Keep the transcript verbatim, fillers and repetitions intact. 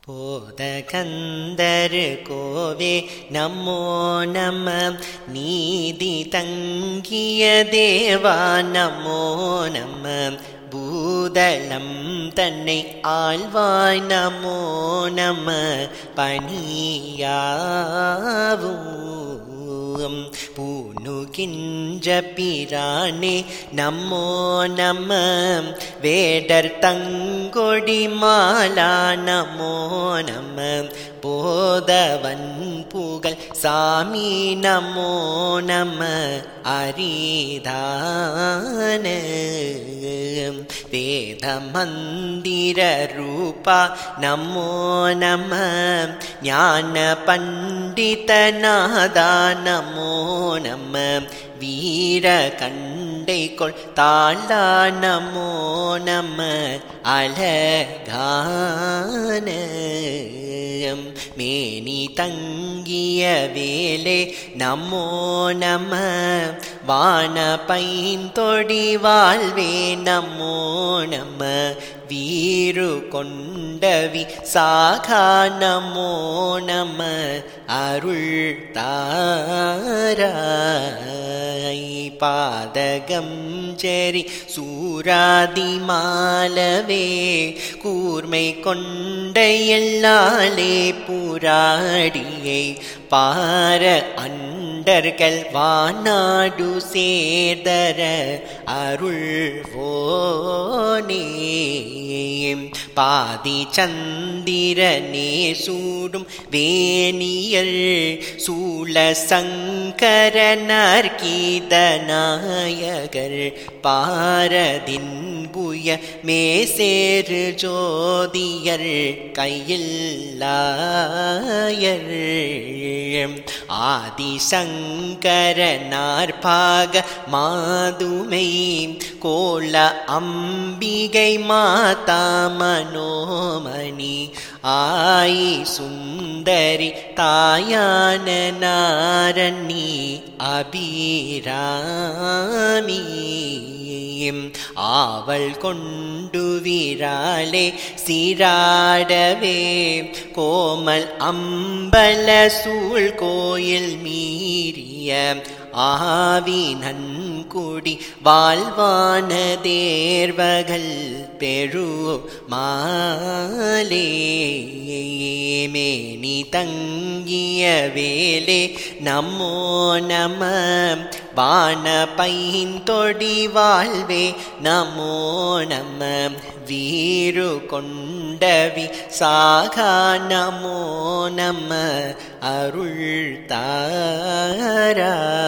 போதகந்தரு கோவே நமோ நம. நீதி தங்கிய தேவா நமோ நம. பூதலம் தன்னை ஆழ்வாய் நமோ நம. பணியாவும் பூணுகின்ற பிரானே நமோ நம. வேடர் தங்கொடி மாலா நமோ நம. போதவன் புகழ் சாமி நமோ நம. அரிதான வேத மந்திர ரூபா நமோ நம. ஞான பண்டிதநாதா நமோ நம. வீர கண்டை கொள் தாளா நமோ நம. அழகான மேனி தங்கிய வேலே நமோ நம. வான பைந்தொடி வாழ்வே நமோ நம. வீரு கொண்டவி சாகா நமோ நம. அருள் தாராய் பாதகம் செரி சூராதி மாலவே. கூர்மை கொண்ட எல்லாலே புராடியை பார அண்டர்கள் வானாடு சேதர அருள்வோனே. பாதி சந்திரனே சூடும் வேணியல் சூழ சங்கரனர் கீதநாயகர் பாரதின் புய மேசேறு ஜோதியர் கையில்லாயர். ஆதிசங்கரனார் பாக மாதுமை கோல அம்பிகை மாதா மனோமணி. ஆயி சுந்தரி தாயான நாரணி அபிராமி. ஆவல் கொண்டு விராலே சீராடவே கோமல் அம்பல சூழ் கோயில் மீறிய ஆவி நன்குடி வாழ்வான தேர்வகள் பெரு மாலே. மேனி தங்கிய வேலே நமோ நம. வான பைந்தொடி வாழ்வே நமோ நம. வீரு கொண்டவி சாகா நமோ நம. அருள் தாரா